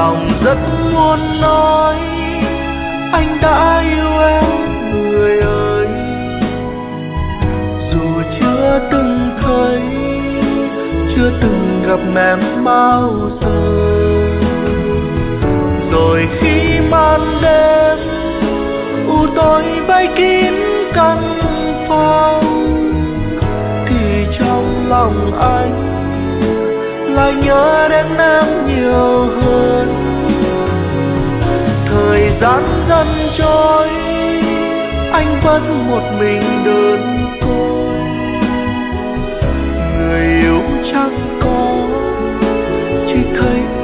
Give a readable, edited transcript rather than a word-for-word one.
lòng rất muốn nói anh đã yêu em người ơi, dù chưa từng thấy, chưa từng gặp em bao giờ. Rồi khi màn đêm u tối vây kín căn phòng, thì trong lòng anh lại nhớ đến em nhiều hơn. Thời gian dần trôi, anh vẫn một mình đơn côi. Người yêu chẳng có, chỉ thấy